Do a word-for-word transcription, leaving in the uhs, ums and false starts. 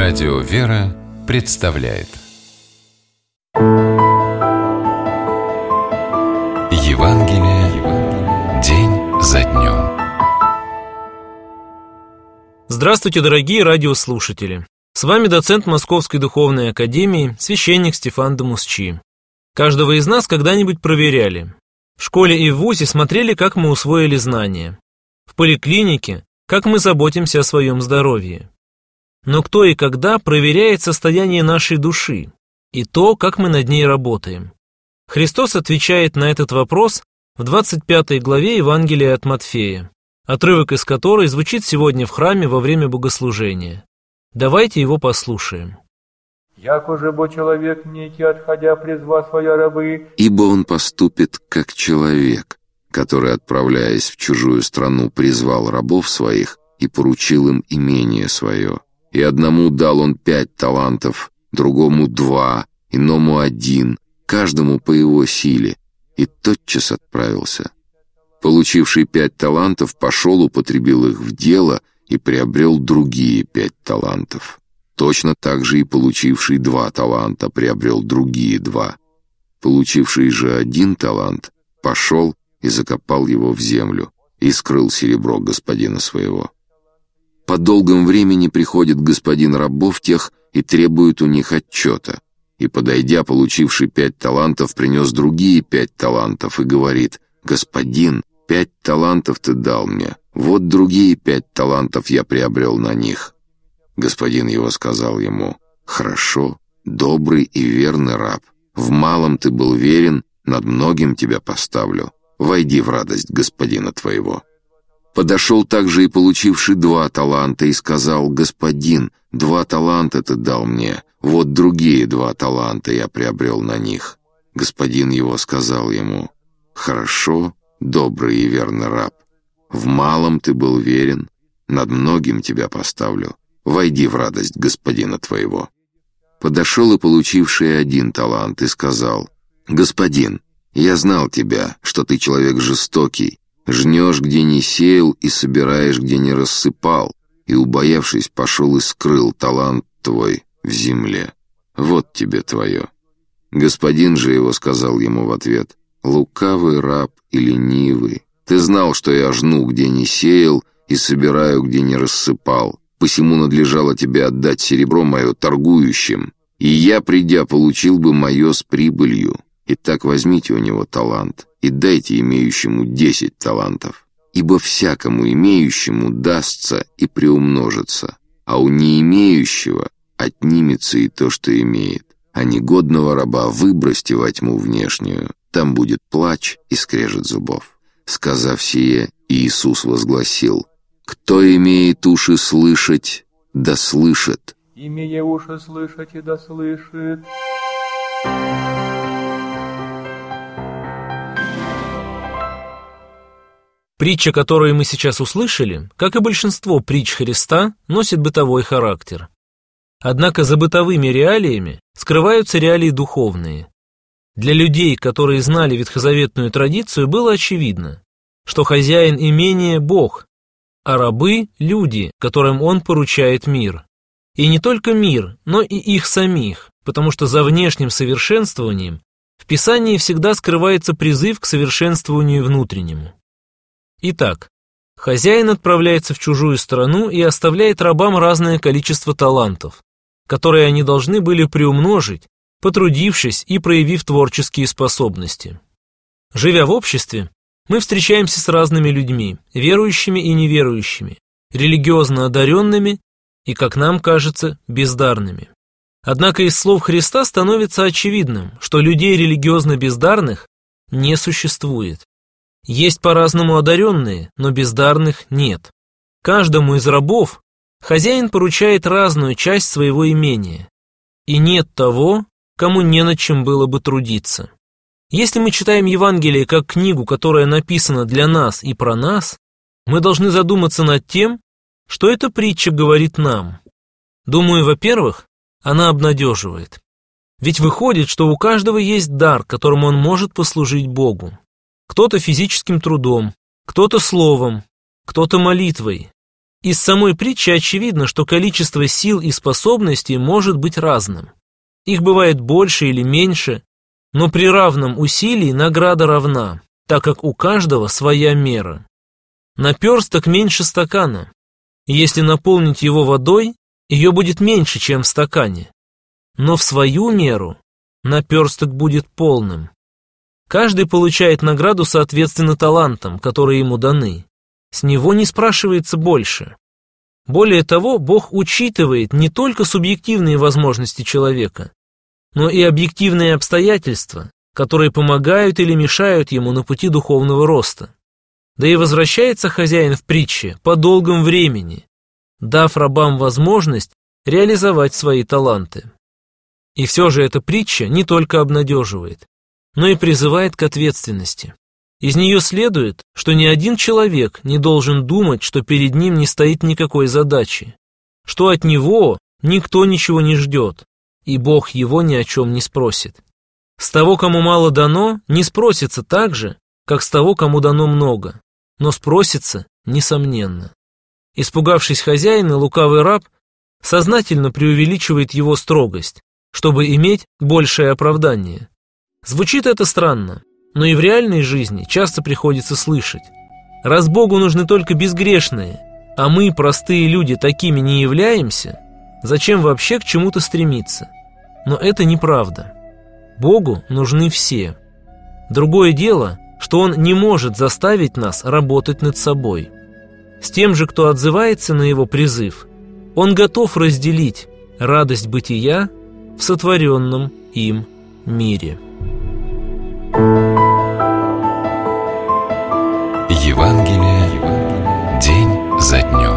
Радио «Вера» представляет Евангелие день за днем. Здравствуйте, дорогие радиослушатели! С вами доцент Московской Духовной Академии, священник Стефан Дамусчи. Каждого из нас когда-нибудь проверяли. В школе и в вузе смотрели, как мы усвоили знания. В поликлинике, как мы заботимся о своем здоровье. Но кто и когда проверяет состояние нашей души и то, как мы над ней работаем? Христос отвечает на этот вопрос в двадцать пятой главе Евангелия от Матфея, отрывок из которой звучит сегодня в храме во время богослужения. Давайте его послушаем. «Яко же бо человек некий, отходя, призва своя рабы, ибо он поступит, как человек, который, отправляясь в чужую страну, призвал рабов своих и поручил им имение свое. И одному дал он пять талантов, другому два, иному один, каждому по его силе, и тотчас отправился. Получивший пять талантов пошел, употребил их в дело и приобрел другие пять талантов. Точно так же и получивший два таланта приобрел другие два. Получивший же один талант пошел и закопал его в землю, и скрыл серебро господина своего. По долгом времени приходит господин рабов тех и требует у них отчета. И, подойдя, получивший пять талантов, принес другие пять талантов и говорит: «Господин, пять талантов ты дал мне, вот другие пять талантов я приобрел на них». Господин его сказал ему: «Хорошо, добрый и верный раб, в малом ты был верен, над многим тебя поставлю. Войди в радость господина твоего». Подошел также и получивший два таланта и сказал: «Господин, два таланта ты дал мне, вот другие два таланта я приобрел на них». Господин его сказал ему: «Хорошо, добрый и верный раб, в малом ты был верен, над многим тебя поставлю. Войди в радость господина твоего». Подошел и получивший один талант и сказал: «Господин, я знал тебя, что ты человек жестокий, жнешь, где не сеял, и собираешь, где не рассыпал, и, убоявшись, пошел и скрыл талант твой в земле. Вот тебе твое». Господин же его сказал ему в ответ: «Лукавый раб и ленивый, ты знал, что я жну, где не сеял, и собираю, где не рассыпал. Посему надлежало тебе отдать серебро мое торгующим, и я, придя, получил бы мое с прибылью. Итак, возьмите у него талант и дайте имеющему десять талантов. Ибо всякому имеющему дастся и приумножится, а у не имеющего отнимется и то, что имеет. А негодного раба выбросьте во тьму внешнюю, там будет плач и скрежет зубов». Сказав сие, Иисус возгласил: «Кто имеет уши слышать, да слышит». имея уши слышать и да слышит. Притча, которую мы сейчас услышали, как и большинство притч Христа, носит бытовой характер. Однако за бытовыми реалиями скрываются реалии духовные. Для людей, которые знали ветхозаветную традицию, было очевидно, что хозяин имения – Бог, а рабы – люди, которым Он поручает мир. И не только мир, но и их самих, потому что за внешним совершенствованием в Писании всегда скрывается призыв к совершенствованию внутреннему. Итак, хозяин отправляется в чужую страну и оставляет рабам разное количество талантов, которые они должны были приумножить, потрудившись и проявив творческие способности. Живя в обществе, мы встречаемся с разными людьми, верующими и неверующими, религиозно одаренными и, как нам кажется, бездарными. Однако из слов Христа становится очевидным, что людей религиозно бездарных не существует. Есть по-разному одаренные, но бездарных нет. Каждому из рабов хозяин поручает разную часть своего имения, и нет того, кому не над чем было бы трудиться. Если мы читаем Евангелие как книгу, которая написана для нас и про нас, мы должны задуматься над тем, что эта притча говорит нам. Думаю, во-первых, она обнадеживает. Ведь выходит, что у каждого есть дар, которым он может послужить Богу. Кто-то физическим трудом, кто-то словом, кто-то молитвой, Из самой притчи очевидно, что количество сил и способностей может быть разным. Их бывает больше или меньше, но при равном усилии награда равна, так как у каждого своя мера. Наперсток меньше стакана, и если наполнить его водой, ее будет меньше, чем в стакане. Но в свою меру наперсток будет полным. Каждый получает награду соответственно талантам, которые ему даны. С него не спрашивается больше. Более того, Бог учитывает не только субъективные возможности человека, но и объективные обстоятельства, которые помогают или мешают ему на пути духовного роста. Да и возвращается хозяин в притче по долгом времени, дав рабам возможность реализовать свои таланты. И все же эта притча не только обнадеживает, но и призывает к ответственности. Из нее следует, что ни один человек не должен думать, что перед ним не стоит никакой задачи, что от него никто ничего не ждет, и Бог его ни о чем не спросит. С того, кому мало дано, не спросится так же, как с того, кому дано много, но спросится несомненно. Испугавшись хозяина, лукавый раб сознательно преувеличивает его строгость, чтобы иметь большее оправдание. Звучит это странно, но и в реальной жизни часто приходится слышать: раз Богу нужны только безгрешные, а мы, простые люди, такими не являемся, зачем вообще к чему-то стремиться? Но это неправда. Богу нужны все. Другое дело, что Он не может заставить нас работать над собой. С тем же, кто отзывается на Его призыв, Он готов разделить радость бытия в сотворенном им мире. Евангелие день за днем.